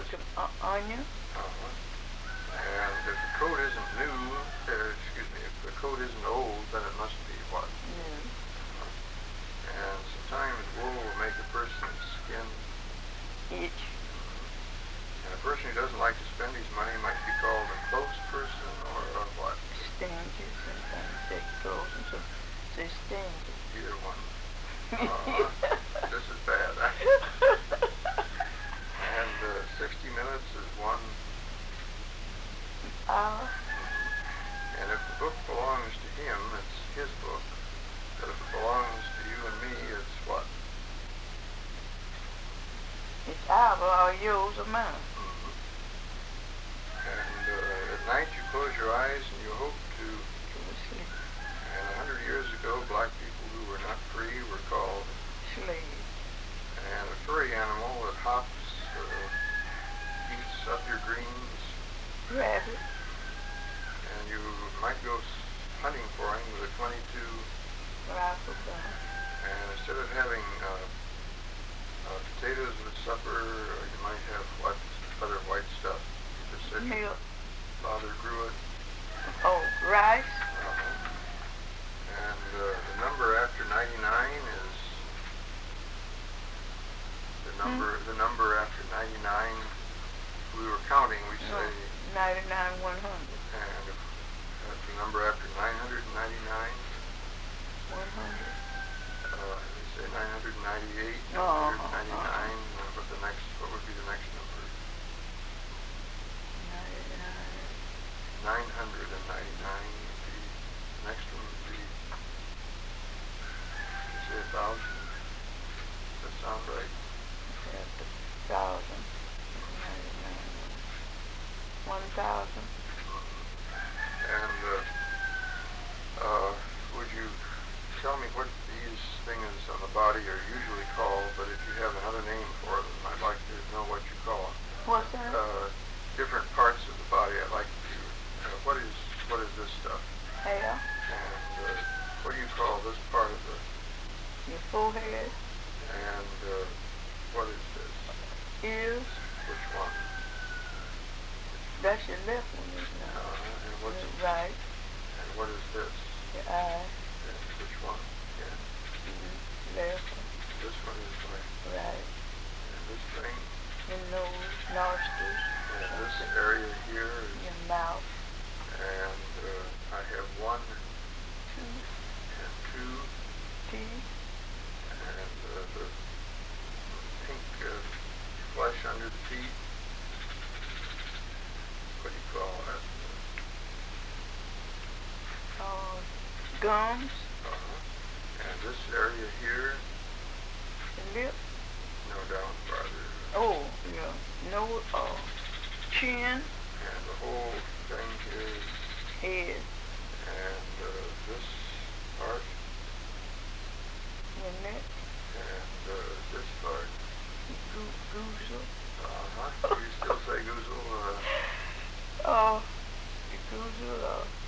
like an onion. And if the coat isn't new, excuse me, if the coat isn't old, then it must be what? New. And sometimes wool will make a person's skin Itch. And a person who doesn't like to spend his money might be called a close person or a what? Stingy. Sometimes they close and some say stingy. Either one. This is bad. And 60 minutes is 1 hour. And if the book belongs to him, it's his book. But if it belongs to you and me, it's what? It's our or yours or mine. And at night you close your eyes and you hope to sleep. And 100 years ago, black people who were not free were called slaves. And a furry animal that hops, eats up your greens. Rabbit. And you might go hunting for him with a .22 rifle gun. And instead of having potatoes with supper, you might have what other white stuff? You just said milk. Father grew it. Oh, rice. And the number after 99 is the number after 99. We were counting. We say 99, 100. And if the number after 999. 100. We say 998, 999. What would be the next number? 999 would be, the next one would be, say 1,000. Does that sound right? 1,000. 1,000. And would you tell me what these things on the body are usually called, but if you have another name for them, I'd like to know what you call them. What's that? Different parts of the body. I'd like to. What is this stuff? Hair. And what do you call this part of the? Your forehead. And what is this? Ears. Which one? That's your left one, isn't it? And what's it? Right. And what is this? Your eye. And which one? Yeah. Left. This one is my. Right. And this thing. Your nose, nostrils. And this area here is your mouth. And I have 1, 2, and 2 teeth. And the pink flesh under the teeth. What do you call that? Gums. And this area here. The lip. No, down farther. Oh, yeah. No, chin. And the whole thing is head. And this part. Your neck. And this part. Goozle. You still say goozle? The goozle.